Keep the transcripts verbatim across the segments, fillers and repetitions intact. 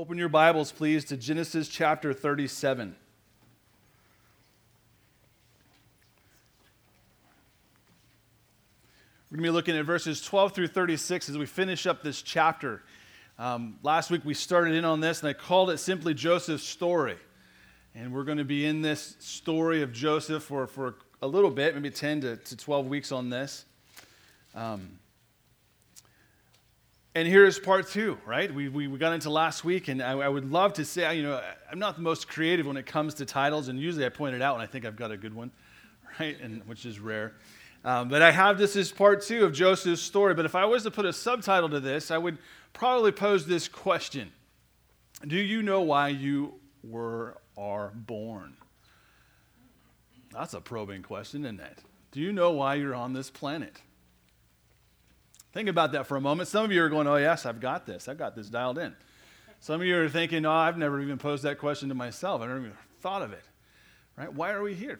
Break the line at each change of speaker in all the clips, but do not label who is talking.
Open your Bibles, please, to Genesis chapter thirty-seven. We're going to be looking at verses twelve through thirty-six as we finish up this chapter. Um, last week we started in on this, and I called it simply Joseph's story. And we're going to be in this story of Joseph for, for a little bit, maybe ten to twelve weeks on this. Um, and here's part two, right? We, we we got into last week, and I, I would love to say, you know, I'm not the most creative when it comes to titles, and usually I point it out, and I think I've got a good one, right? And which is rare. Um, but I have this as part two of Joseph's story. But if I was to put a subtitle to this, I would probably pose this question: do you know why you were are born? That's a probing question, isn't it? Do you know why you're on this planet? Think about that for a moment. Some of you are going, oh yes, I've got this. I've got this dialed in. Some of you are thinking, oh, I've never even posed that question to myself. I've never even thought of it. Right? Why are we here?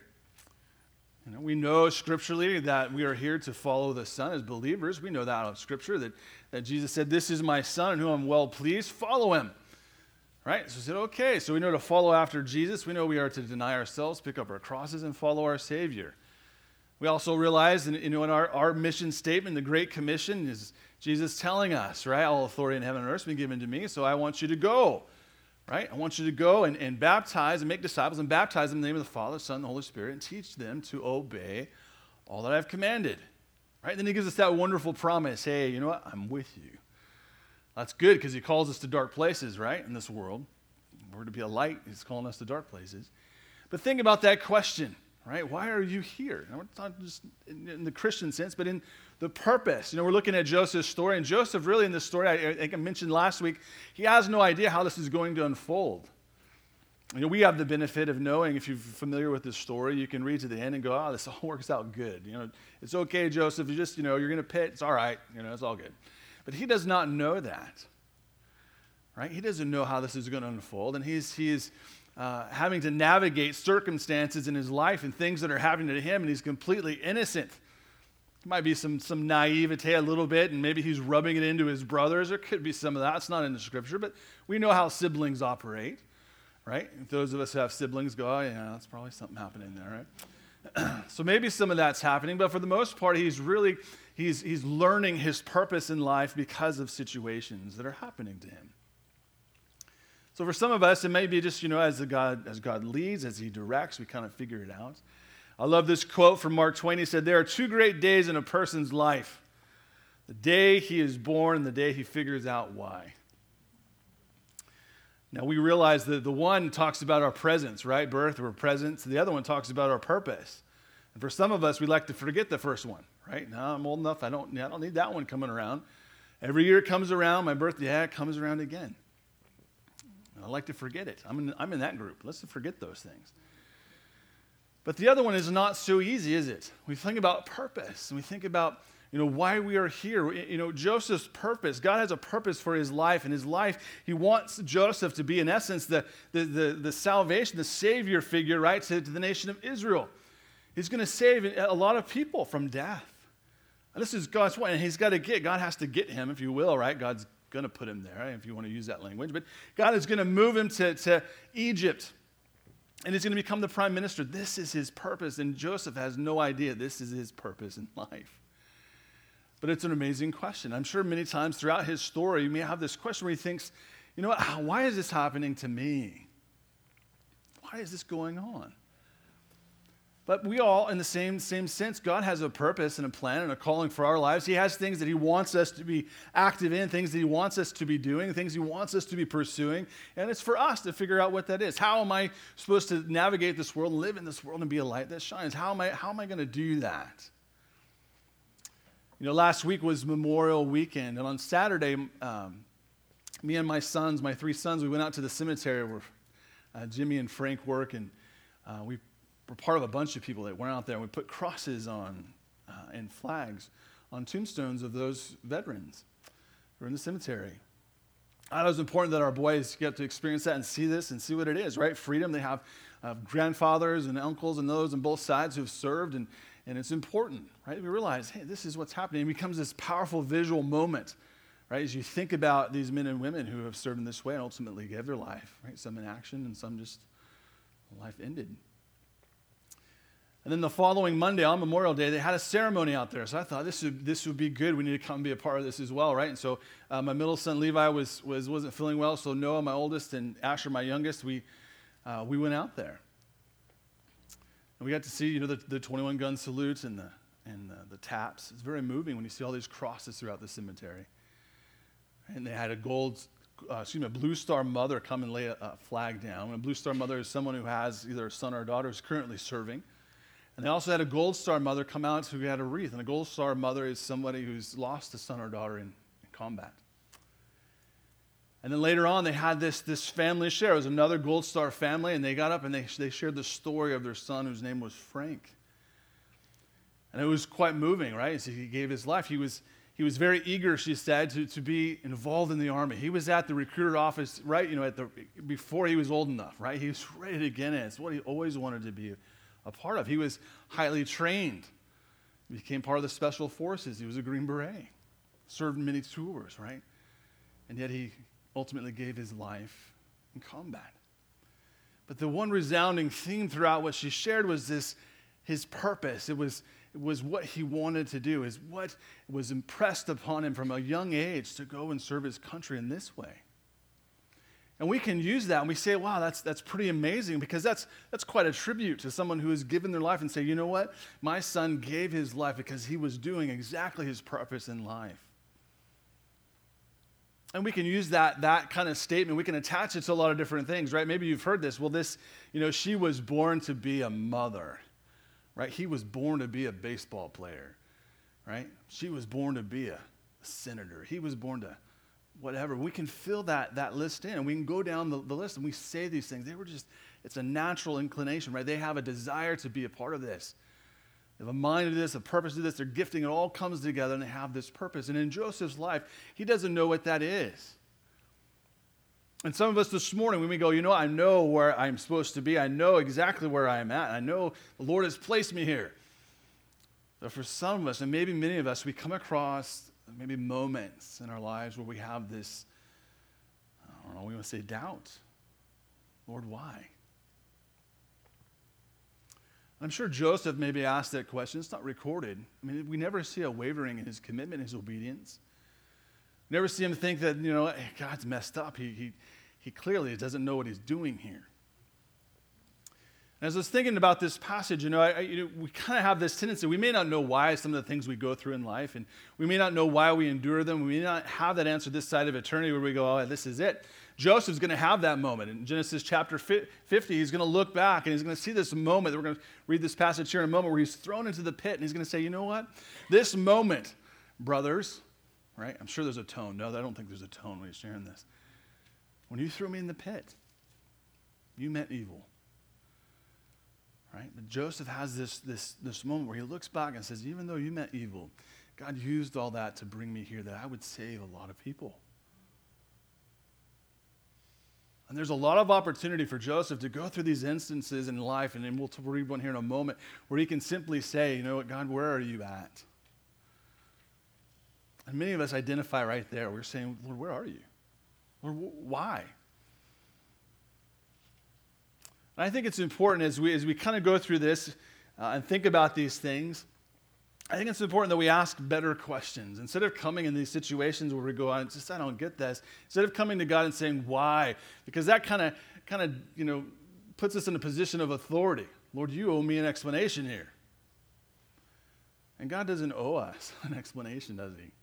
You know, we know scripturally that we are here to follow the Son as believers. We know that out of Scripture, that, that Jesus said, this is my Son in whom I'm well pleased. Follow him. Right? So we said, okay, so we know to follow after Jesus. We know we are to deny ourselves, pick up our crosses, and follow our Savior. We also realize, you know, in our, our mission statement, the Great Commission, is Jesus telling us, right, all authority in heaven and earth has been given to me, so I want you to go, right? I want you to go and, and baptize and make disciples and baptize them in the name of the Father, Son, and the Holy Spirit, and teach them to obey all that I've commanded, right? Then he gives us that wonderful promise, hey, you know what, I'm with you. That's good because he calls us to dark places, right, in this world. We're to be a light. He's calling us to dark places. But think about that question, right? Why are you here? And we're not just in, in the Christian sense, but in the purpose. You know, we're looking at Joseph's story, and Joseph really in this story, I, I think I mentioned last week, he has no idea how this is going to unfold. You know, we have the benefit of knowing, if you're familiar with this story, you can read to the end and go, oh, this all works out good. You know, it's okay, Joseph. You just, you know, you're going to pit. It's all right. You know, it's all good. But he does not know that, right? He doesn't know how this is going to unfold, and he's he's uh, having to navigate circumstances in his life and things that are happening to him, and he's completely innocent. There might be some some naivete a little bit, and maybe he's rubbing it into his brothers. There could be some of that. It's not in the Scripture, but we know how siblings operate, right? If those of us who have siblings go, oh, yeah, that's probably something happening there, right? So maybe some of that's happening, but for the most part, he's really... He's, he's learning his purpose in life because of situations that are happening to him. So for some of us, it may be just, you know, as the God, as God leads, as he directs, we kind of figure it out. I love this quote from Mark Twain. He said, there are two great days in a person's life: the day he is born and the day he figures out why. Now we realize that the one talks about our presence, right? Birth or presence. The other one talks about our purpose. And for some of us, we like to forget the first one. Right? No, I'm old enough. I don't, I don't need that one coming around. Every year it comes around. My birthday, yeah, it comes around again. I like to forget it. I'm in, I'm in that group. Let's forget those things. But the other one is not so easy, is it? We think about purpose, and we think about, you know, why we are here. You know, Joseph's purpose. God has a purpose for his life, and his life, he wants Joseph to be, in essence, the, the, the, the salvation, the savior figure, right, to, to the nation of Israel. He's going to save a lot of people from death. And this is God's way, and he's got to get, God has to get him, if you will, right? God's going to put him there, if you want to use that language. But God is going to move him to, to Egypt, and he's going to become the prime minister. This is his purpose, and Joseph has no idea this is his purpose in life. But it's an amazing question. I'm sure many times throughout his story, you may have this question where he thinks, you know what, why is this happening to me? Why is this going on? But we all, in the same, same sense, God has a purpose and a plan and a calling for our lives. He has things that he wants us to be active in, things that he wants us to be doing, things he wants us to be pursuing. And it's for us to figure out what that is. How am I supposed to navigate this world and live in this world and be a light that shines? How am I, how am I going to do that? You know, last week was Memorial Weekend, and on Saturday, um, me and my sons, my three sons, we went out to the cemetery where uh, Jimmy and Frank work, and uh, we We're part of a bunch of people that went out there, and we put crosses on uh, and flags on tombstones of those veterans who are in the cemetery. I thought it was important that our boys get to experience that and see this and see what it is, right? Freedom. They have uh, grandfathers and uncles and those on both sides who have served, and, and it's important, right? We realize, hey, this is what's happening. It becomes this powerful visual moment right? As you think about these men and women who have served in this way and ultimately gave their life, right? Some in action and some just life ended. And then the following Monday on Memorial Day, they had a ceremony out there. So I thought this would this would be good. We need to come and be a part of this as well, right? And so uh, my middle son Levi was was wasn't feeling well, so Noah, my oldest, and Asher, my youngest, we uh, we went out there. And we got to see, you know, the, the twenty-one gun salutes and the and the, the taps. It's very moving when you see all these crosses throughout the cemetery. And they had a gold, uh, excuse me, a Blue Star Mother come and lay a, a flag down. And a Blue Star Mother is someone who has either a son or a daughter who's currently serving. And they also had a Gold Star Mother come out who had a wreath. And a Gold Star Mother is somebody who's lost a son or daughter in, in combat. And then later on, they had this, this family share. It was another Gold Star family, and they got up and they, they shared the story of their son whose name was Frank. And it was quite moving, right? So he gave his life. He was he was very eager, she said, to, to be involved in the Army. He was at the recruiter office, right, you know, at the before he was old enough, right? He was ready to get in. It's what he always wanted to be a part of. He was highly trained. He became part of the Special Forces. He was a Green Beret. Served in many tours, right? And yet he ultimately gave his life in combat. But the one resounding theme throughout what she shared was this, his purpose. It was, it was what he wanted to do, is what was impressed upon him from a young age to go and serve his country in this way. And we can use that and we say, wow, that's that's pretty amazing, because that's that's quite a tribute to someone who has given their life and say, you know what? My son gave his life because he was doing exactly his purpose in life. And we can use that that kind of statement. We can attach it to a lot of different things, right? Maybe you've heard this. Well, this, you know, she was born to be a mother, right? He was born to be a baseball player, right? She was born to be a, a senator. He was born to whatever. We can fill that that list in, and we can go down the, the list, and we say these things. They were just, it's a natural inclination, right? They have a desire to be a part of this. They have a mind to this, a purpose to this, their gifting, it all comes together and they have this purpose. And in Joseph's life, he doesn't know what that is. And some of us this morning, when we go, you know, I know where I'm supposed to be, I know exactly where I am at, I know the Lord has placed me here. But for some of us, and maybe many of us, we come across maybe moments in our lives where we have this, I don't know, we want to say doubt. Lord, why? I'm sure Joseph maybe asked that question. It's not recorded. I mean, we never see a wavering in his commitment, his obedience. We never see him think that, you know, hey, God's messed up. He, he, he clearly doesn't know what he's doing here. And as I was thinking about this passage, you know, I, I, you know we kind of have this tendency. We may not know why some of the things we go through in life, and we may not know why we endure them. We may not have that answer this side of eternity where we go, oh, this is it. Joseph's going to have that moment. In Genesis chapter fifty, he's going to look back and he's going to see this moment. We're going to read this passage here in a moment where he's thrown into the pit and he's going to say, you know what? This moment, brothers, right? I'm sure there's a tone. No, I don't think there's a tone when he's sharing this. When you threw me in the pit, you meant evil. Right? But Joseph has this, this, this moment where he looks back and says, even though you meant evil, God used all that to bring me here that I would save a lot of people. And there's a lot of opportunity for Joseph to go through these instances in life, and then we'll read one here in a moment, where he can simply say, you know what, God, where are you at? And many of us identify right there. We're saying, Lord, where are you? Lord, why? And I think it's important as we as we kind of go through this uh, and think about these things, I think it's important that we ask better questions. Instead of coming in these situations where we go, I just I don't get this. Instead of coming to God and saying, why? Because that kind of kind of, you know, puts us in a position of authority. Lord, you owe me an explanation here. And God doesn't owe us an explanation, does he?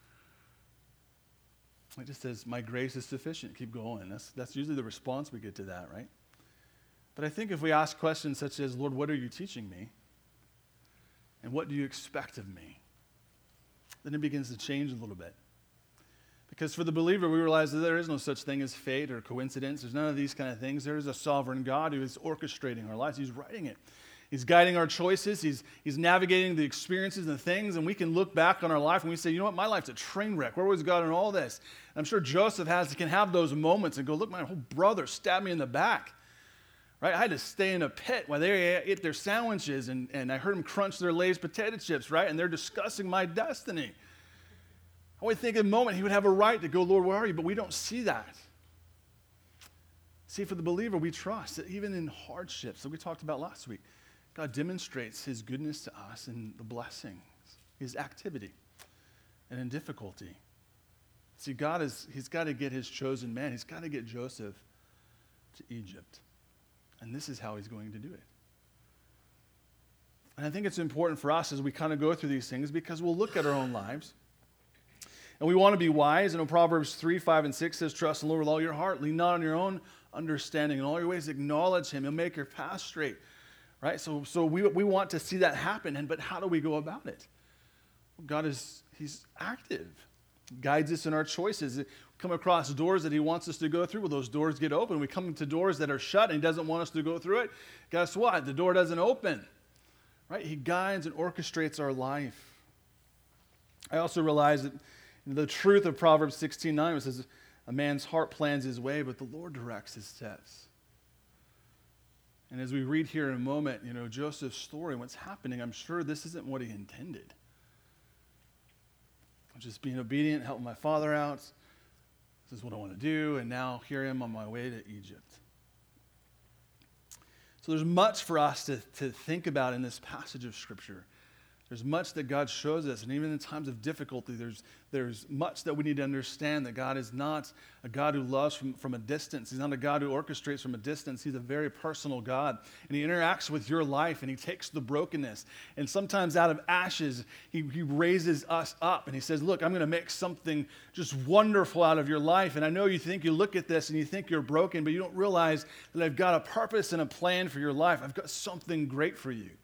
He just says, my grace is sufficient. Keep going. That's that's usually the response we get to that, right? But I think if we ask questions such as, Lord, what are you teaching me? And what do you expect of me? Then it begins to change a little bit. Because for the believer, we realize that there is no such thing as fate or coincidence. There's none of these kind of things. There is a sovereign God who is orchestrating our lives. He's writing it. He's guiding our choices. He's, he's navigating the experiences and the things. And we can look back on our life and we say, you know what, my life's a train wreck. Where was God in all this? And I'm sure Joseph has can have those moments and go, look, my whole brother stabbed me in the back. Right? I had to stay in a pit while they ate their sandwiches, and, and I heard them crunch their Lay's potato chips, right? And they're discussing my destiny. I would think in a moment he would have a right to go, Lord, where are you? But we don't see that. See, for the believer, we trust that even in hardships that we talked about last week, God demonstrates his goodness to us in the blessings, his activity, and in difficulty. See, God is, he's got to get his chosen man. He's got to get Joseph to Egypt. And this is how he's going to do it. And I think it's important for us as we kind of go through these things because we'll look at our own lives. And we want to be wise. And in Proverbs three, five, and six says, trust in the Lord with all your heart. Lean not on your own understanding. In all your ways acknowledge him. He'll make your path straight. Right? So, so we, we want to see that happen. And but how do we go about it? God is, he's active. Guides us in our choices. We come across doors that he wants us to go through. Well, those doors get open. We come to doors that are shut and he doesn't want us to go through it. Guess what? The door doesn't open. Right? He guides and orchestrates our life. I also realize that the truth of Proverbs sixteen nine, it says, a man's heart plans his way, but the Lord directs his steps. And as we read here in a moment, you know, Joseph's story, what's happening, I'm sure this isn't what he intended. I'm just being obedient, helping my father out. This is what I want to do, and now here I am on my way to Egypt. So there's much for us to, to think about in this passage of Scripture. There's much that God shows us, and even in times of difficulty, there's, there's much that we need to understand that God is not a God who loves from, from a distance. He's not a God who orchestrates from a distance. He's a very personal God, and he interacts with your life, and he takes the brokenness, and sometimes out of ashes, he, he raises us up, and he says, look, I'm going to make something just wonderful out of your life, and I know you think you look at this, and you think you're broken, but you don't realize that I've got a purpose and a plan for your life. I've got something great for you.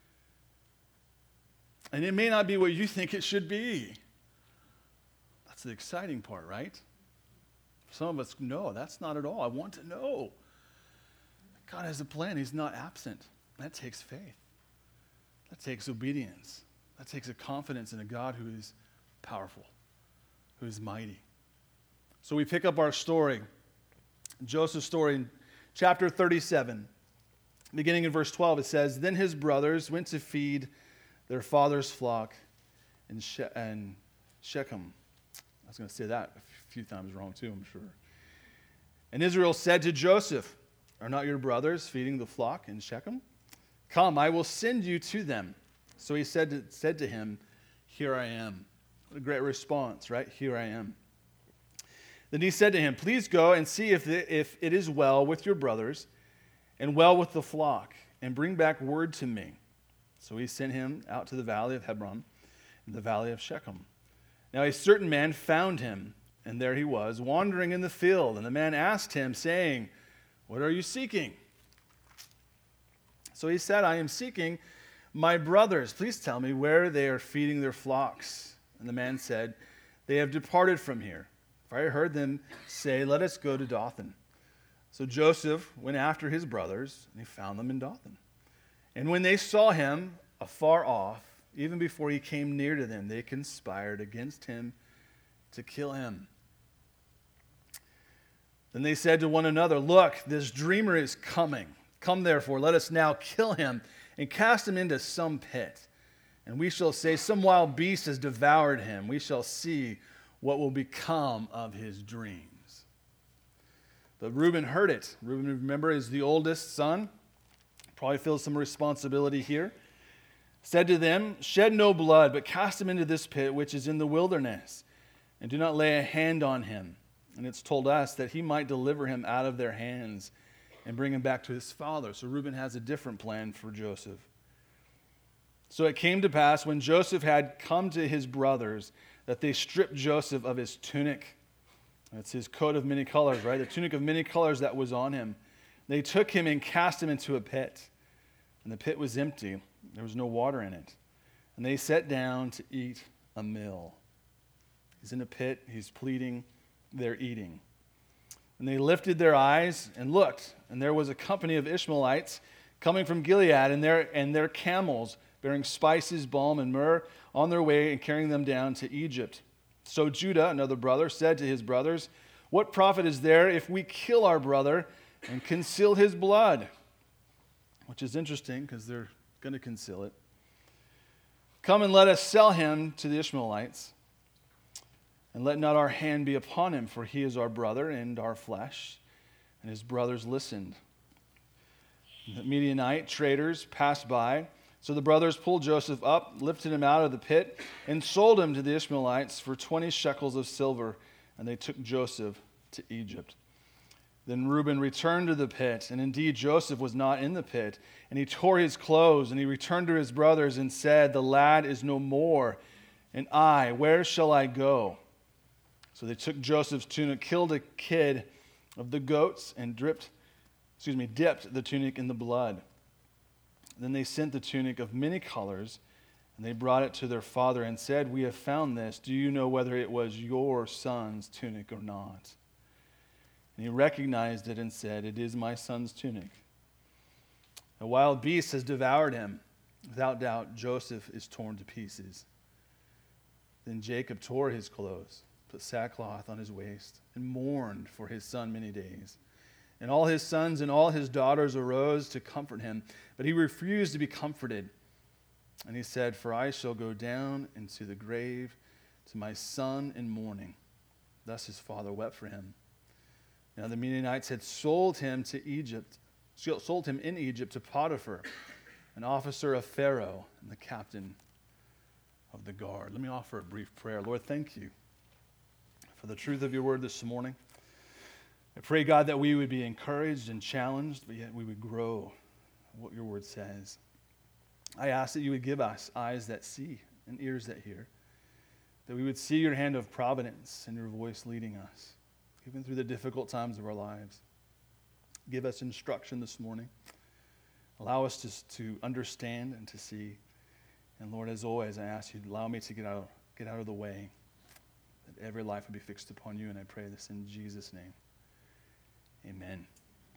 And it may not be what you think it should be. That's the exciting part, right? Some of us, no, that's not at all. I want to know. God has a plan. He's not absent. That takes faith. That takes obedience. That takes a confidence in a God who is powerful, who is mighty. So we pick up our story, Joseph's story in chapter thirty-seven. Beginning in verse twelve, it says, then his brothers went to feed their father's flock in she- and Shechem. I was going to say that a few times wrong too, I'm sure. And Israel said to Joseph, are not your brothers feeding the flock in Shechem? Come, I will send you to them. So he said to, said to him, here I am. What a great response, right? Here I am. Then he said to him, please go and see if, the, if it is well with your brothers and well with the flock, and bring back word to me. So he sent him out to the valley of Hebron, in the valley of Shechem. Now a certain man found him, and there he was, wandering in the field. And the man asked him, saying, what are you seeking? So he said, I am seeking my brothers. Please tell me where they are feeding their flocks. And the man said, they have departed from here. For I heard them say, let us go to Dothan. So Joseph went after his brothers, and he found them in Dothan. And when they saw him afar off, even before he came near to them, they conspired against him to kill him. Then they said to one another, look, this dreamer is coming. Come therefore, let us now kill him and cast him into some pit. And we shall say, some wild beast has devoured him. We shall see what will become of his dreams. But Reuben heard it. Reuben, remember, is the oldest son. Probably feels some responsibility here. Said to them, shed no blood, but cast him into this pit which is in the wilderness, and do not lay a hand on him. And it's told us that he might deliver him out of their hands and bring him back to his father. So Reuben has a different plan for Joseph. So it came to pass when Joseph had come to his brothers that they stripped Joseph of his tunic. That's his coat of many colors, right? The tunic of many colors that was on him. They took him and cast him into a pit, and the pit was empty. There was no water in it. And they sat down to eat a meal. He's in a pit. He's pleading. They're eating. And they lifted their eyes and looked, and there was a company of Ishmaelites coming from Gilead, and their, and their camels bearing spices, balm, and myrrh on their way and carrying them down to Egypt. So Judah, another brother, said to his brothers, what profit is there if we kill our brother and conceal his blood? Which is interesting because they're going to conceal it. Come and let us sell him to the Ishmaelites. And let not our hand be upon him, for he is our brother and our flesh. And his brothers listened. The Midianite traders passed by. So the brothers pulled Joseph up, lifted him out of the pit, and sold him to the Ishmaelites for twenty shekels of silver. And they took Joseph to Egypt. Then Reuben returned to the pit, and indeed Joseph was not in the pit. And he tore his clothes, and he returned to his brothers and said, the lad is no more, and I, where shall I go? So they took Joseph's tunic, killed a kid of the goats, and dripped, excuse me, dipped the tunic in the blood. Then they sent the tunic of many colors, and they brought it to their father and said, we have found this. Do you know whether it was your son's tunic or not? And he recognized it and said, it is my son's tunic. A wild beast has devoured him. Without doubt, Joseph is torn to pieces. Then Jacob tore his clothes, put sackcloth on his waist, and mourned for his son many days. And all his sons and all his daughters arose to comfort him, but he refused to be comforted. And he said, for I shall go down into the grave to my son in mourning. Thus his father wept for him. Now the Midianites had sold him to Egypt, sold him in Egypt to Potiphar, an officer of Pharaoh and the captain of the guard. Let me offer a brief prayer. Lord, thank you for the truth of your word this morning. I pray, God, that we would be encouraged and challenged, but yet we would grow what your word says. I ask that you would give us eyes that see and ears that hear, that we would see your hand of providence and your voice leading us, even through the difficult times of our lives. Give us instruction this morning. Allow us to, to understand and to see. And Lord, as always, I ask you to allow me to get out, get out of the way, that every life would be fixed upon you, and I pray this in Jesus' name. Amen.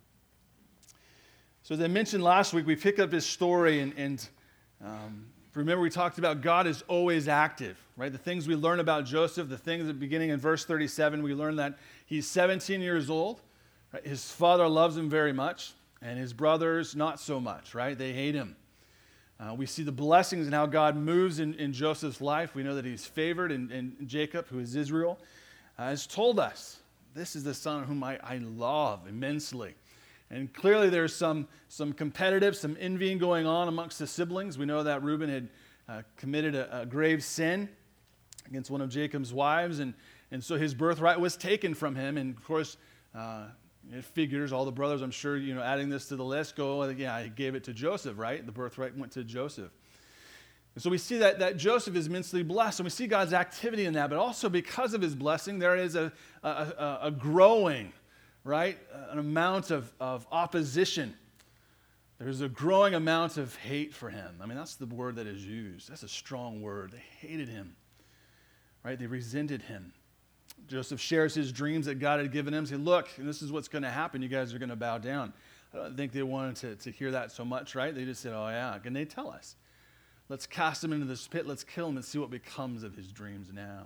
So as I mentioned last week, we picked up this story, and, and um, remember we talked about God is always active, right? The things we learn about Joseph, the things at the beginning in verse thirty-seven, we learn that he's seventeen years old. Right? His father loves him very much, and his brothers not so much, right? They hate him. Uh, we see the blessings and how God moves in, in Joseph's life. We know that he's favored, and, and Jacob, who is Israel, uh, has told us, this is the son whom I, I love immensely. And clearly there's some, some competitive, some envying going on amongst the siblings. We know that Reuben had uh, committed a, a grave sin against one of Jacob's wives, and, and so his birthright was taken from him. And of course, uh, it figures, all the brothers, I'm sure, you know, adding this to the list, go, yeah, I gave it to Joseph, right? The birthright went to Joseph. And so we see that, that Joseph is immensely blessed, and we see God's activity in that, but also because of his blessing, there is a, a, a, a growing, right, an amount of, of opposition. There's a growing amount of hate for him. I mean, that's the word that is used. That's a strong word. They hated him, right? They resented him. Joseph shares his dreams that God had given him. He said, look, this is what's going to happen. You guys are going to bow down. I don't think they wanted to, to hear that so much, right? They just said, oh, yeah. Can they tell us? Let's cast him into this pit. Let's kill him and see what becomes of his dreams now.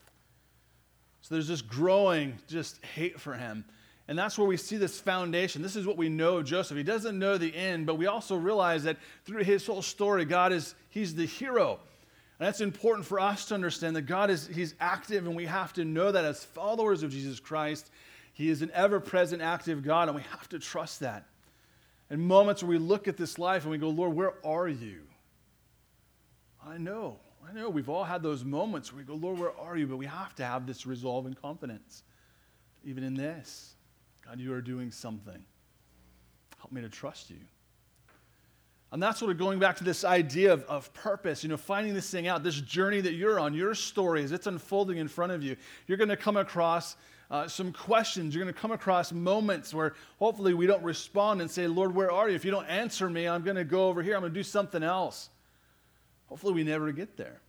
So there's this growing just hate for him. And that's where we see this foundation. This is what we know of Joseph. He doesn't know the end, but we also realize that through his whole story, God is, he's the hero. And that's important for us to understand that God is, he's active, and we have to know that as followers of Jesus Christ, he is an ever-present, active God, and we have to trust that. In moments where we look at this life and we go, Lord, where are you? I know, I know. We've all had those moments where we go, Lord, where are you? But we have to have this resolve and confidence, even in this. God, you are doing something. Help me to trust you. And that's sort of going back to this idea of, of purpose, you know, finding this thing out, this journey that you're on, your story, as it's unfolding in front of you. You're going to come across uh, some questions. You're going to come across moments where hopefully we don't respond and say, Lord, where are you? If you don't answer me, I'm going to go over here. I'm going to do something else. Hopefully we never get there.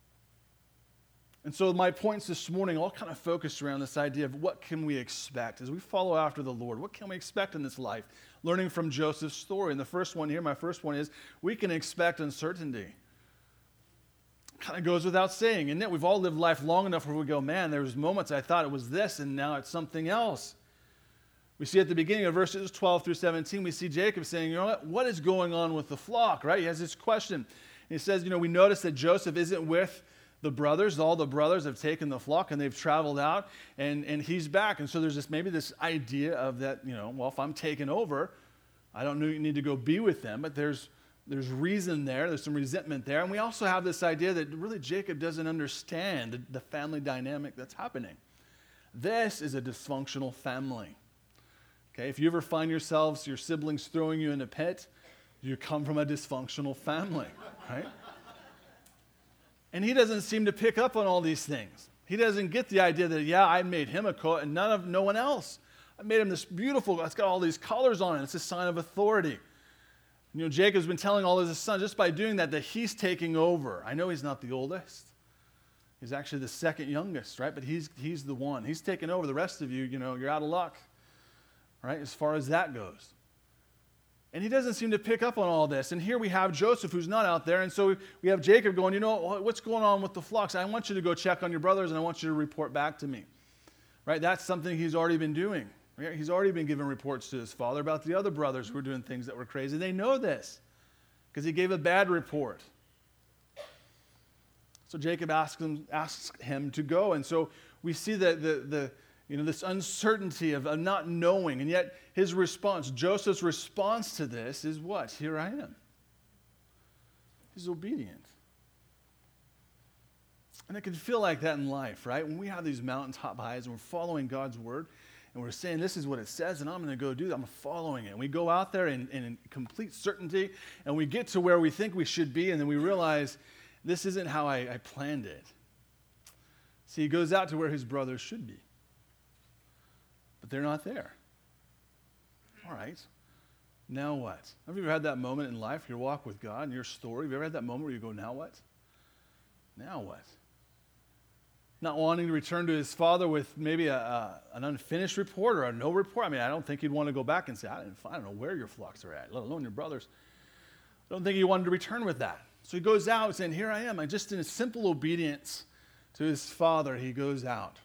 And so my points this morning all kind of focused around this idea of what can we expect as we follow after the Lord. What can we expect in this life? Learning from Joseph's story. And the first one here, my first one is, we can expect uncertainty. Kind of goes without saying, isn't it? We've all lived life long enough where we go, man, there was moments I thought it was this, and now it's something else. We see at the beginning of verses twelve through seventeen, we see Jacob saying, you know what, what is going on with the flock, right? He has this question. He says, you know, we notice that Joseph isn't with the brothers, all the brothers have taken the flock and they've traveled out, and, and he's back. And so there's this maybe this idea of that, you know, well, if I'm taking over, I don't need to go be with them, but there's there's reason there, there's some resentment there. And we also have this idea that really Jacob doesn't understand the, the family dynamic that's happening. This is a dysfunctional family. Okay, if you ever find yourselves, your siblings throwing you in a pit, you come from a dysfunctional family, right? And he doesn't seem to pick up on all these things. He doesn't get the idea that, yeah, I made him a coat and none of no one else. I made him this beautiful, it's got all these colors on it. It's a sign of authority. You know, Jacob's been telling all of his sons, just by doing that, that he's taking over. I know he's not the oldest. He's actually the second youngest, right? But he's he's the one. He's taking over. The rest of you, you know, you're out of luck, right, as far as that goes. And he doesn't seem to pick up on all this. And here we have Joseph, who's not out there. And so we have Jacob going, you know, what's going on with the flocks? I want you to go check on your brothers, and I want you to report back to me. Right? That's something he's already been doing. Right? He's already been giving reports to his father about the other brothers who were doing things that were crazy. They know this because he gave a bad report. So Jacob asks him, asks him to go. And so we see that the, the you know, this uncertainty of, of not knowing. And yet his response, Joseph's response to this is what? Here I am. He's obedient. And it can feel like that in life, right? When we have these mountaintop highs and we're following God's word and we're saying this is what it says and I'm going to go do that, I'm following it. And we go out there in, in complete certainty and we get to where we think we should be and then we realize this isn't how I, I planned it. See, he goes out to where his brothers should be. But they're not there. All right. Now what? Have you ever had that moment in life, your walk with God and your story? Have you ever had that moment where you go, now what? Now what? Not wanting to return to his father with maybe a, a, an unfinished report or a no report. I mean, I don't think he'd want to go back and say, I, didn't, I don't know where your flocks are at, let alone your brothers. I don't think he wanted to return with that. So he goes out saying, here I am. I just in a simple obedience to his father, he goes out.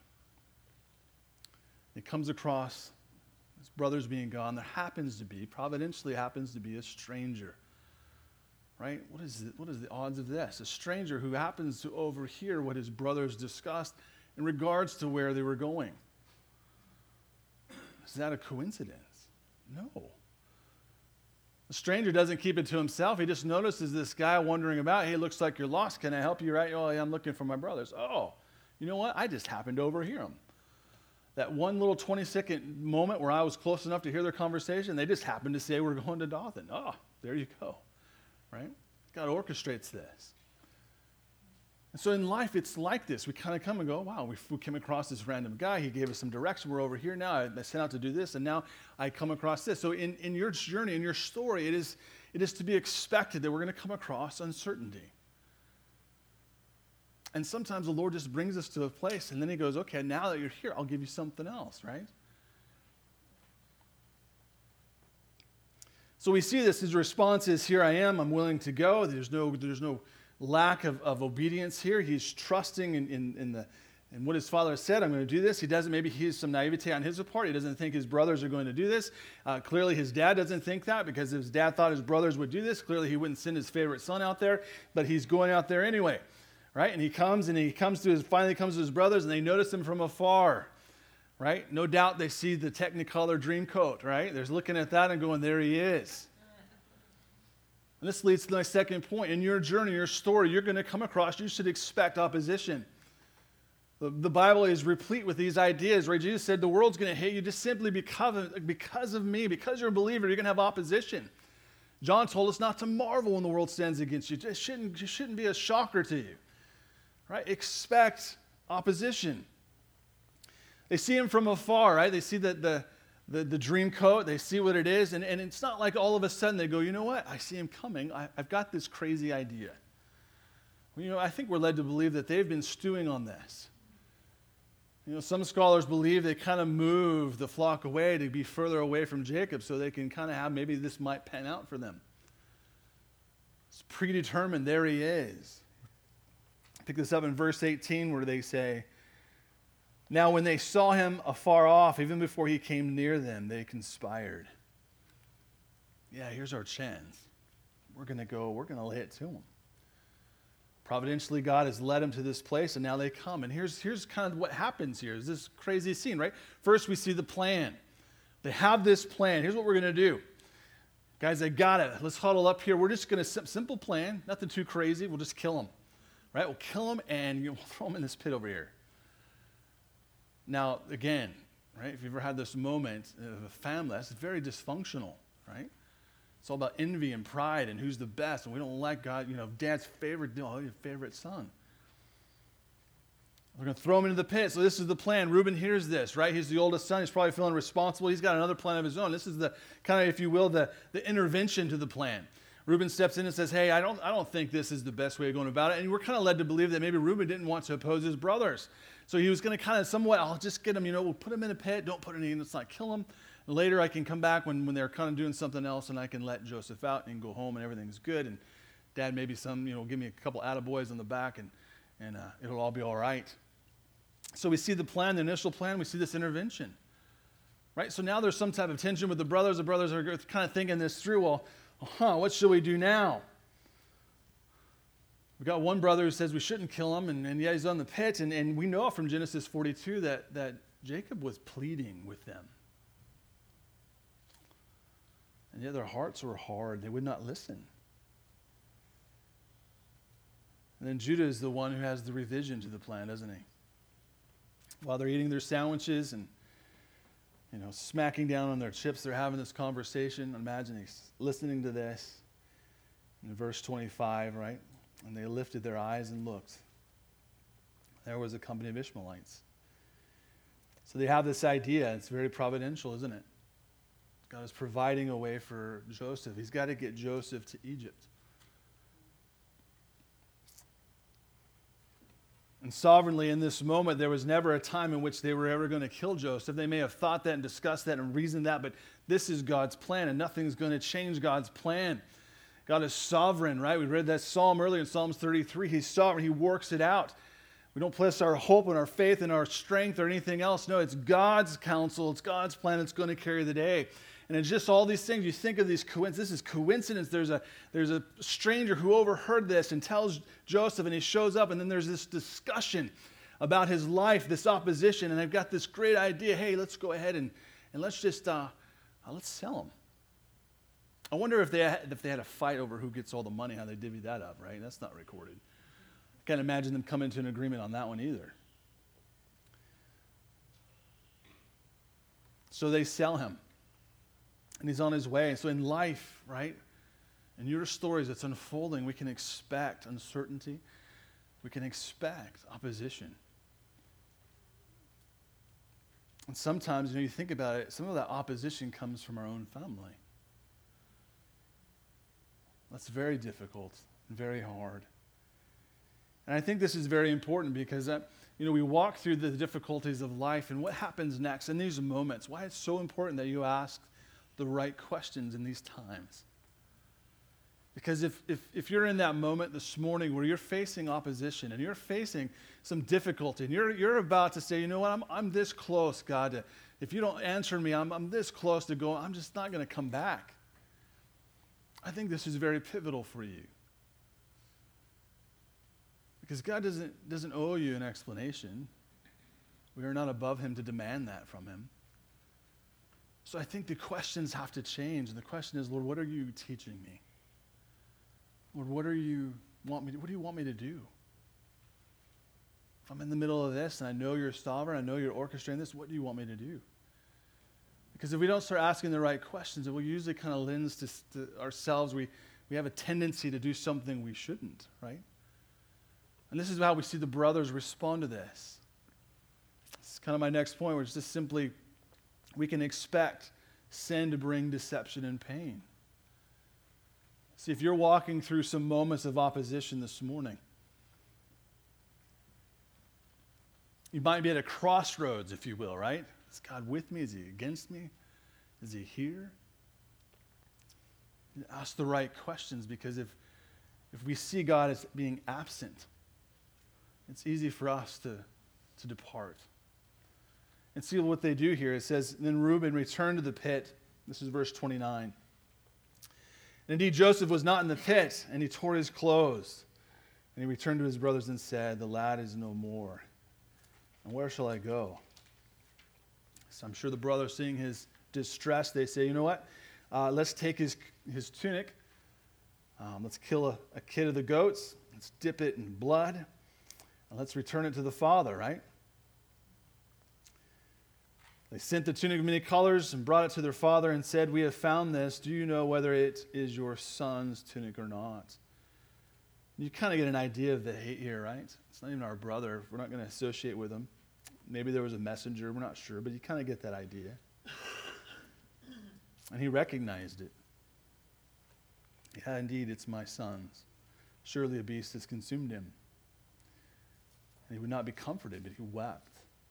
He comes across his brothers being gone. There happens to be, providentially happens to be a stranger. Right? What is it, what is the odds of this? A stranger who happens to overhear what his brothers discussed in regards to where they were going. Is that a coincidence? No. The stranger doesn't keep it to himself. He just notices this guy wandering about. Hey, looks like you're lost. Can I help you? Right? Oh, yeah, I'm looking for my brothers. Oh, you know what? I just happened to overhear them. That one little twenty-second moment where I was close enough to hear their conversation, they just happened to say we're going to Dothan. Oh, there you go. Right? God orchestrates this. And so in life, it's like this. We kind of come and go, wow, we, we came across this random guy. He gave us some direction. We're over here now. I, I set out to do this, and now I come across this. So in, in your journey, in your story, it is, it is to be expected that we're going to come across uncertainty. And sometimes the Lord just brings us to a place, and then he goes, okay, now that you're here, I'll give you something else, right? So we see this. His response is, here I am, I'm willing to go. There's no, there's no lack of, of obedience here. He's trusting in, in, in, the, in what his father said. I'm going to do this. He doesn't, maybe he has some naivete on his part. He doesn't think his brothers are going to do this. Uh, clearly his dad doesn't think that because his dad thought his brothers would do this. Clearly he wouldn't send his favorite son out there, but he's going out there anyway, right? And he comes and he comes to his, finally comes to his brothers and they notice him from afar. Right? No doubt they see the Technicolor dream coat, right? They're looking at that and going, there he is. And this leads to my second point. In your journey, your story, you're going to come across, you should expect opposition. The, the Bible is replete with these ideas, right? Jesus said the world's going to hate you just simply because of, because of me. Because you're a believer, you're going to have opposition. John told us not to marvel when the world stands against you. It shouldn't, it shouldn't be a shocker to you. Right? Expect opposition. They see him from afar, right? They see the, the, the, the dream coat. They see what it is. And, and it's not like all of a sudden they go, you know what? I see him coming. I, I've got this crazy idea. Well, you know, I think we're led to believe that they've been stewing on this. You know, some scholars believe they kind of move the flock away to be further away from Jacob so they can kind of have, maybe this might pan out for them. It's predetermined. There he is. Pick this up in verse eighteen where they say, now, when they saw him afar off, even before he came near them, they conspired. Yeah, here's our chance. We're going to go, we're going to lay it to him. Providentially, God has led them to this place, and now they come. And here's, here's kind of what happens here. Is this crazy scene, right? First, we see the plan. They have this plan. Here's what we're going to do. Guys, I got it. Let's huddle up here. We're just going to, simple plan, nothing too crazy. We'll just kill them, right? We'll kill them, and we'll throw them in this pit over here. Now, again, right, if you've ever had this moment of a family, that's very dysfunctional, right? It's all about envy and pride and who's the best, and we don't like God, you know, dad's favorite, you know, your favorite son. We're going to throw him into the pit. So this is the plan. Reuben hears this, right? He's the oldest son. He's probably feeling responsible. He's got another plan of his own. This is the kind of, if you will, the, the intervention to the plan. Reuben steps in and says, hey, I don't, I don't think this is the best way of going about it. And we're kind of led to believe that maybe Reuben didn't want to oppose his brothers. So he was going to kind of somewhat, I'll just get him, you know, we'll put him in a pit. Don't put any in. Let's not kill him. Later I can come back when, when they're kind of doing something else, and I can let Joseph out and go home and everything's good. And dad, maybe some, you know, give me a couple attaboys on the back, and, and uh, it'll all be all right. So we see the plan, the initial plan. We see this intervention, right? So now there's some type of tension with the brothers. The brothers are kind of thinking this through. Well, huh, what should we do now? We've got one brother who says we shouldn't kill him, and, and yeah, he's on the pit. And, and we know from Genesis forty-two that, that Jacob was pleading with them. And yet their hearts were hard. They would not listen. And then Judah is the one who has the revision to the plan, doesn't he? While they're eating their sandwiches and, you know, smacking down on their chips, they're having this conversation. Imagine he's listening to this. In verse twenty-five, right? And they lifted their eyes and looked. There was a company of Ishmaelites. So they have this idea. It's very providential, isn't it? God is providing a way for Joseph. He's got to get Joseph to Egypt. And sovereignly in this moment, there was never a time in which they were ever going to kill Joseph. They may have thought that and discussed that and reasoned that, but this is God's plan, and nothing's going to change God's plan. God is sovereign, right? We read that psalm earlier in Psalms thirty-three. He's sovereign. He works it out. We don't place our hope and our faith and our strength or anything else. No, it's God's counsel. It's God's plan that's going to carry the day. And it's just all these things. You think of these coincidences. This is coincidence. There's a, there's a stranger who overheard this and tells Joseph, and he shows up, and then there's this discussion about his life, this opposition, and they've got this great idea. Hey, let's go ahead and, and let's just, uh, uh, let's sell him. I wonder if they, had, if they had a fight over who gets all the money, how they divvy that up, right? That's not recorded. I can't imagine them coming to an agreement on that one either. So they sell him. And he's on his way. And so in life, right, in your stories that's unfolding, we can expect uncertainty. We can expect opposition. And sometimes, you know, you think about it, some of that opposition comes from our own family. That's very difficult and very hard. And I think this is very important because, uh, you know, we walk through the difficulties of life, and what happens next in these moments, why it's so important that you ask the right questions in these times. Because if, if, if you're in that moment this morning where you're facing opposition and you're facing some difficulty, and you're, you're about to say, you know what, I'm, I'm this close, God, to, if you don't answer me, I'm, I'm this close to going, I'm just not going to come back. I think this is very pivotal for you. Because God doesn't, doesn't owe you an explanation. We are not above him to demand that from him. So I think the questions have to change. And the question is, Lord, what are you teaching me? Lord, what are you want me to, what do you want me to do? If I'm in the middle of this and I know you're sovereign, I know you're orchestrating this, what do you want me to do? Because if we don't start asking the right questions, it will usually kind of lends to, to ourselves. We, we have a tendency to do something we shouldn't, right? And this is how we see the brothers respond to this. This is kind of my next point, which is just simply, we can expect sin to bring deception and pain. See, if you're walking through some moments of opposition this morning, you might be at a crossroads, if you will, right? Is God with me? Is he against me? Is he here? You ask the right questions, because if, if we see God as being absent, it's easy for us to, to depart. And see what they do here. It says, then Reuben returned to the pit. This is verse twenty-nine. And indeed, Joseph was not in the pit, and he tore his clothes. And he returned to his brothers and said, the lad is no more. And where shall I go? So I'm sure the brothers, seeing his distress, they say, you know what? Uh, let's take his, his tunic. Um, let's kill a, a kid of the goats. Let's dip it in blood. And let's return it to the father, right? They sent the tunic of many colors and brought it to their father and said, we have found this. Do you know whether it is your son's tunic or not? You kind of get an idea of the hate here, right? It's not even our brother. We're not going to associate with him. Maybe there was a messenger. We're not sure, but you kind of get that idea. And he recognized it. Yeah, indeed, it's my son's. Surely a beast has consumed him. And he would not be comforted, but he wept.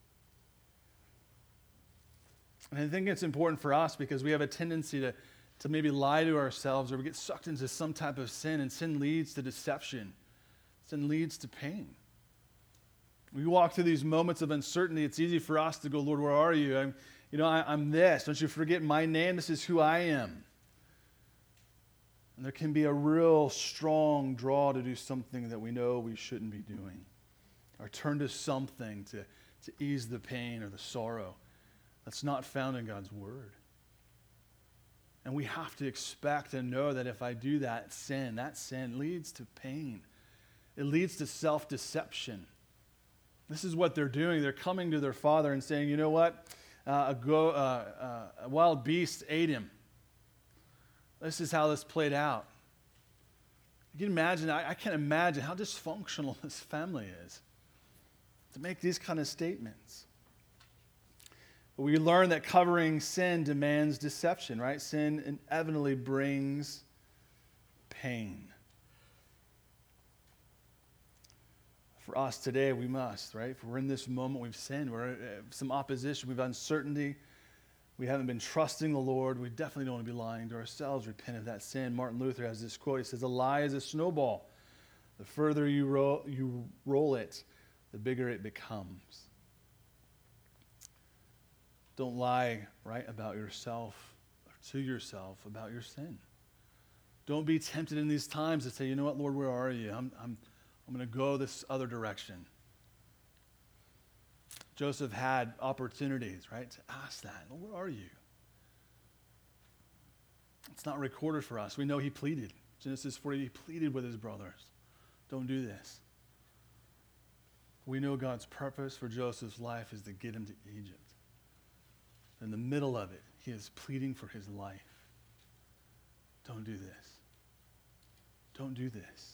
And I think it's important for us because we have a tendency to, to maybe lie to ourselves, or we get sucked into some type of sin, and sin leads to deception. Sin leads to pain. We walk through these moments of uncertainty. It's easy for us to go, Lord, where are you? I'm, you know, I, I'm this. Don't you forget my name. This is who I am. And there can be a real strong draw to do something that we know we shouldn't be doing, or turn to something to, to ease the pain or the sorrow that's not found in God's word. And we have to expect and know that if I do that sin, that sin leads to pain. It leads to self-deception. This is what they're doing. They're coming to their father and saying, you know what? Uh, a, go, uh, uh, a wild beast ate him. This is how this played out. You can imagine, I, I can't imagine how dysfunctional this family is to make these kind of statements. But we learn that covering sin demands deception, right? Sin inevitably brings pain. For us today, we must, right? If we're in this moment, we've sinned, we're uh, some opposition, we've uncertainty, we haven't been trusting the Lord, we definitely don't want to be lying to ourselves. Repent of that sin. Martin Luther has this quote. He says, a lie is a snowball. The further you roll, you roll it, the bigger it becomes. Don't lie, right, about yourself, or to yourself, about your sin. Don't be tempted in these times to say, you know what, Lord, where are you? I'm, I'm, I'm going to go this other direction. Joseph had opportunities, right, to ask that. Well, where are you? It's not recorded for us. We know he pleaded. Genesis forty, he pleaded with his brothers. Don't do this. We know God's purpose for Joseph's life is to get him to Egypt. In the middle of it, he is pleading for his life. Don't do this. Don't do this.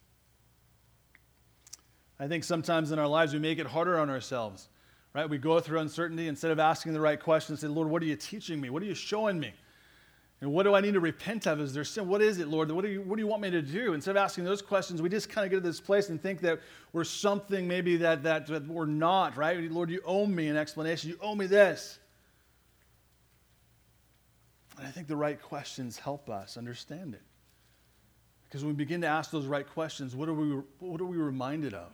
I think sometimes in our lives we make it harder on ourselves, right? We go through uncertainty. Instead of asking the right questions, say, Lord, what are you teaching me? What are you showing me? And what do I need to repent of? Is there sin? What is it, Lord? What do you, what do you want me to do? Instead of asking those questions, we just kind of get to this place and think that we're something maybe that, that, that we're not, right? Lord, you owe me an explanation. You owe me this. And I think the right questions help us understand it. Because when we begin to ask those right questions, what are we, what are we reminded of?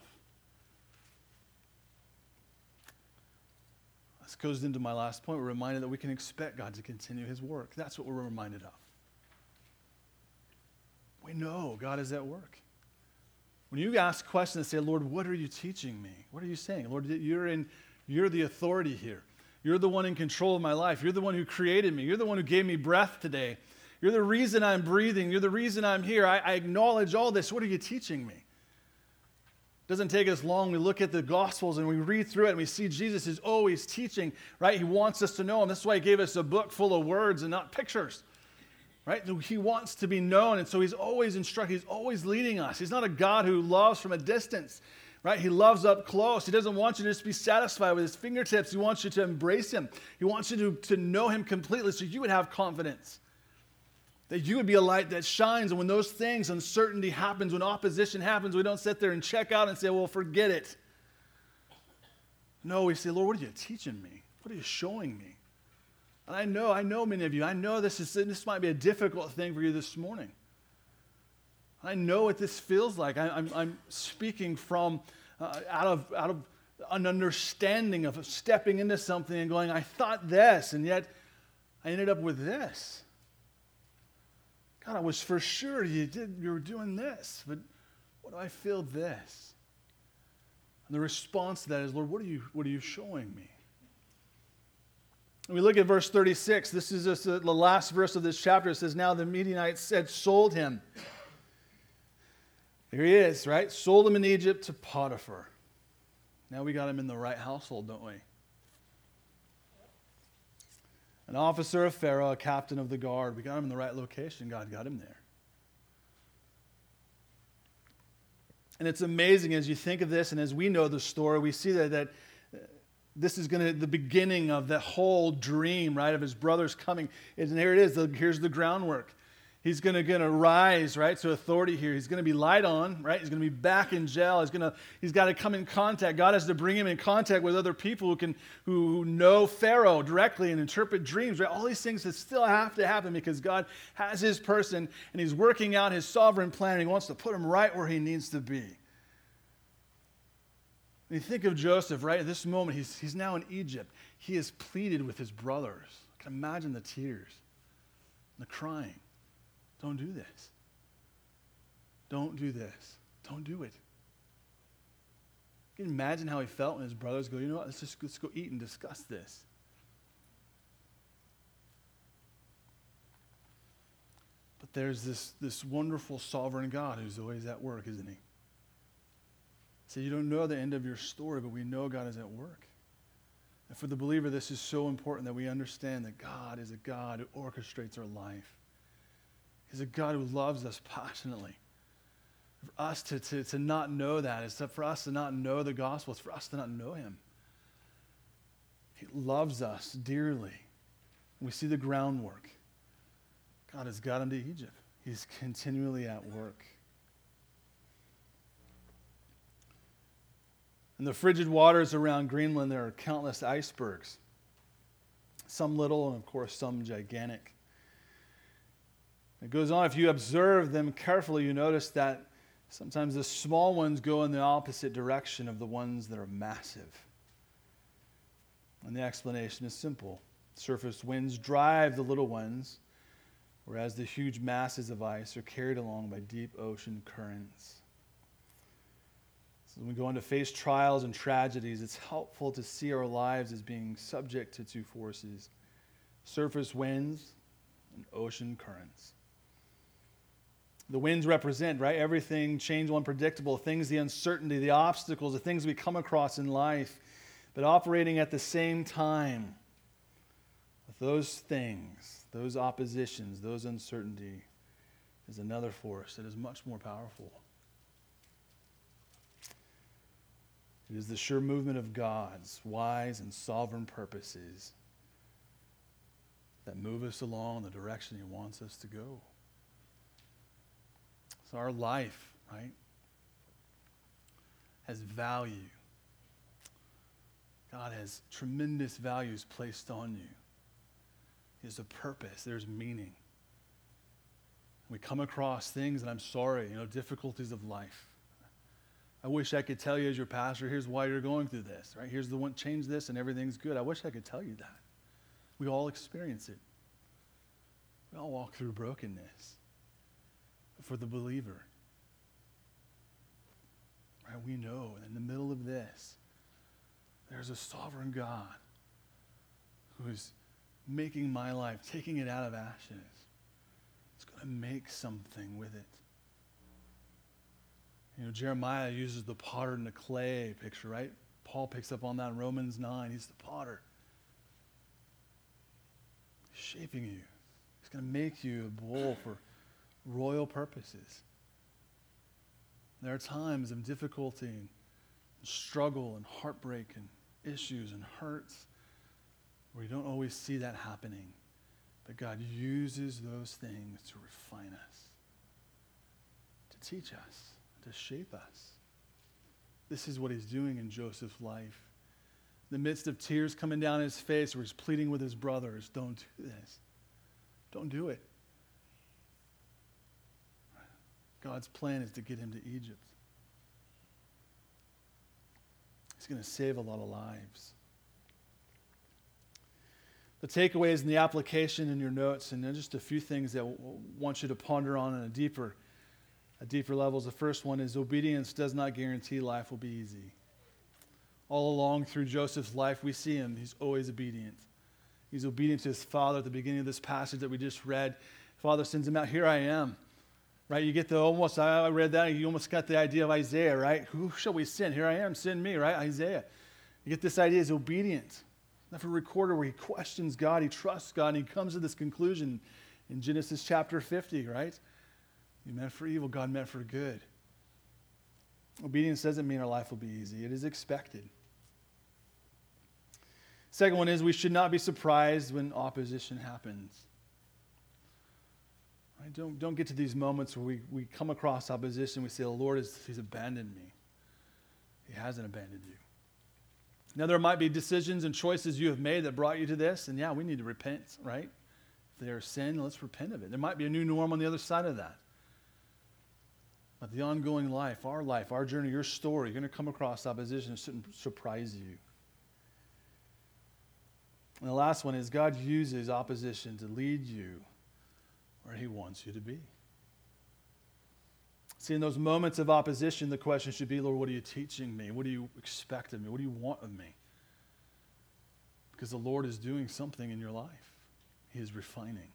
This goes into my last point. We're reminded that we can expect God to continue his work. That's what we're reminded of. We know God is at work. When you ask questions and say, Lord, what are you teaching me? What are you saying? Lord, you're in, you're the authority here. You're the one in control of my life. You're the one who created me. You're the one who gave me breath today. You're the reason I'm breathing. You're the reason I'm here. I, I acknowledge all this. What are you teaching me? It doesn't take us long. We look at the Gospels and we read through it and we see Jesus is always teaching, right? He wants us to know him. That's why he gave us a book full of words and not pictures, right? He wants to be known, and so he's always instructing. He's always leading us. He's not a God who loves from a distance, right? He loves up close. He doesn't want you to just be satisfied with his fingertips. He wants you to embrace him. He wants you to, to know him completely so you would have confidence. That you would be a light that shines, and when those things, uncertainty happens, when opposition happens, we don't sit there and check out and say, well, forget it. No, we say, Lord, what are you teaching me? What are you showing me? And I know, I know many of you, I know this is this might be a difficult thing for you this morning. I know what this feels like. I, I'm, I'm speaking from uh, out of out of an understanding of stepping into something and going, I thought this, and yet I ended up with this. God, I was for sure you did. You were doing this, but what do I feel this? And the response to that is, Lord, what are you, what are you showing me? And we look at verse thirty-six. This is just the last verse of this chapter. It says, now the Midianites had sold him. Here he is, right? Sold him in Egypt to Potiphar. Now we got him in the right household, don't we? An officer of Pharaoh, a captain of the guard. We got him in the right location. God got him there. And it's amazing as you think of this and as we know the story, we see that, that this is going to the beginning of the whole dream, right, of his brothers coming. And here it is. The, here's the groundwork. He's going to, going to rise, right, to authority here. He's going to be lied on, right? He's going to be back in jail. He's going to, he's got to come in contact. God has to bring him in contact with other people who can, who know Pharaoh directly and interpret dreams, right? All these things that still have to happen because God has his person and he's working out his sovereign plan and he wants to put him right where he needs to be. When you think of Joseph, right, at this moment, he's, he's now in Egypt. He has pleaded with his brothers. I can imagine the tears, the crying. Don't do this. Don't do this. Don't do it. You can imagine how he felt when his brothers go, you know what, let's just let's go eat and discuss this. But there's this, this wonderful sovereign God who's always at work, isn't he? So you don't know the end of your story, but we know God is at work. And for the believer, this is so important that we understand that God is a God who orchestrates our life. He's a God who loves us passionately. For us to, to, to not know that, is for us to not know the gospel, it's for us to not know him. He loves us dearly. We see the groundwork. God has got him to Egypt. He's continually at work. In the frigid waters around Greenland, there are countless icebergs. Some little and, of course, some gigantic. It goes on, if you observe them carefully, you notice that sometimes the small ones go in the opposite direction of the ones that are massive. And the explanation is simple. Surface winds drive the little ones, whereas the huge masses of ice are carried along by deep ocean currents. So when we go on to face trials and tragedies, it's helpful to see our lives as being subject to two forces, surface winds and ocean currents. The winds represent, right, everything changeable, unpredictable, things, the uncertainty, the obstacles, the things we come across in life, but operating at the same time with those things, those oppositions, those uncertainty is another force that is much more powerful. It is the sure movement of God's wise and sovereign purposes that move us along the direction he wants us to go. So our life, right, has value. God has tremendous values placed on you. There's a purpose. There's meaning. We come across things, and I'm sorry, you know, difficulties of life. I wish I could tell you as your pastor, here's why you're going through this, right? Here's the one, change this and everything's good. I wish I could tell you that. We all experience it. We all walk through brokenness. For the believer, right, we know in the middle of this, there's a sovereign God who is making my life, taking it out of ashes. It's going to make something with it. You know, Jeremiah uses the potter and the clay picture, right? Paul picks up on that in Romans nine. He's the potter. He's shaping you. He's going to make you a bowl for royal purposes. There are times of difficulty and struggle and heartbreak and issues and hurts where you don't always see that happening. But God uses those things to refine us, to teach us, to shape us. This is what he's doing in Joseph's life. In the midst of tears coming down his face where he's pleading with his brothers, don't do this. Don't do it. God's plan is to get him to Egypt. He's going to save a lot of lives. The takeaways and the application in your notes, and then just a few things that I want you to ponder on in a deeper at deeper levels. The first one is obedience does not guarantee life will be easy. All along through Joseph's life, we see him. He's always obedient. He's obedient to his father at the beginning of this passage that we just read. Father sends him out, here I am. Right? You get the almost, I read that, you almost got the idea of Isaiah, right? Who shall we send? Here I am, send me, right? Isaiah. You get this idea, is obedient. Not for a recorder where he questions God, he trusts God, and he comes to this conclusion in Genesis chapter fifty, right? You meant for evil, God meant for good. Obedience doesn't mean our life will be easy. It is expected. Second one is we should not be surprised when opposition happens. Right? Don't, don't get to these moments where we, we come across opposition. We say, the Lord has he's abandoned me. He hasn't abandoned you. Now, there might be decisions and choices you have made that brought you to this. And yeah, we need to repent, right? If there's sin, let's repent of it. There might be a new norm on the other side of that. But the ongoing life, our life, our journey, your story, you're going to come across opposition that shouldn't surprise you. And the last one is God uses opposition to lead you where he wants you to be. See, in those moments of opposition, the question should be, Lord, what are you teaching me? What do you expect of me? What do you want of me? Because the Lord is doing something in your life. He is refining.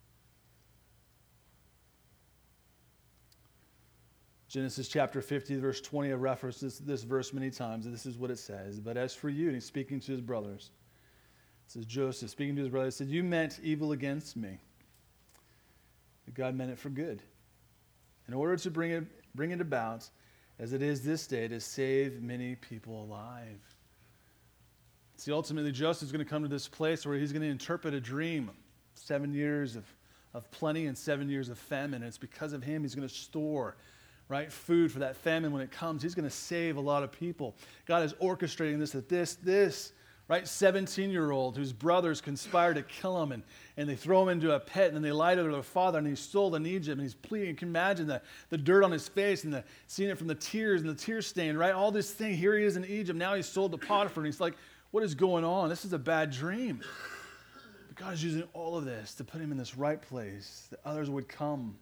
Genesis chapter fifty, verse twenty, I've referenced this, this verse many times, and this is what it says. But as for you, and he's speaking to his brothers, it says Joseph, speaking to his brothers, said, you meant evil against me, but God meant it for good, in order to bring it, bring it about, as it is this day, to save many people alive. See, ultimately, Joseph's going to come to this place where he's going to interpret a dream, seven years of, of plenty and seven years of famine, and it's because of him he's going to store right, food for that famine when it comes. He's going to save a lot of people. God is orchestrating this, that this, this, right, seventeen-year-old whose brothers conspire to kill him, and, and they throw him into a pit, and then they lie to their father, and he's sold in Egypt, and he's pleading. You can imagine the, the dirt on his face, and the, seeing it from the tears, and the tear stain, right? All this thing, here he is in Egypt. Now he's sold to Potiphar, and he's like, what is going on? This is a bad dream. But God is using all of this to put him in this right place, that others would come.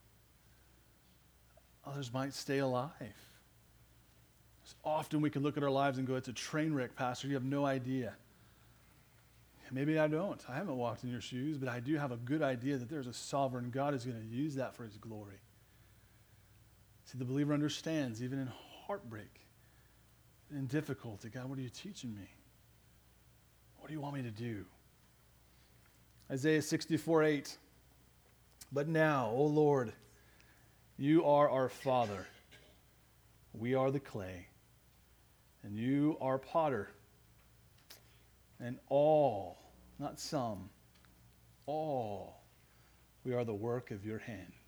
Others might stay alive. Often we can look at our lives and go, it's a train wreck, Pastor. You have no idea. Maybe I don't. I haven't walked in your shoes, but I do have a good idea that there's a sovereign God who's going to use that for his glory. See, the believer understands, even in heartbreak, in difficulty, God, what are you teaching me? What do you want me to do? Isaiah sixty-four eight. But now, O Lord, you are our Father. We are the clay, and you are potter. And all, not some, all, we are the work of your hand.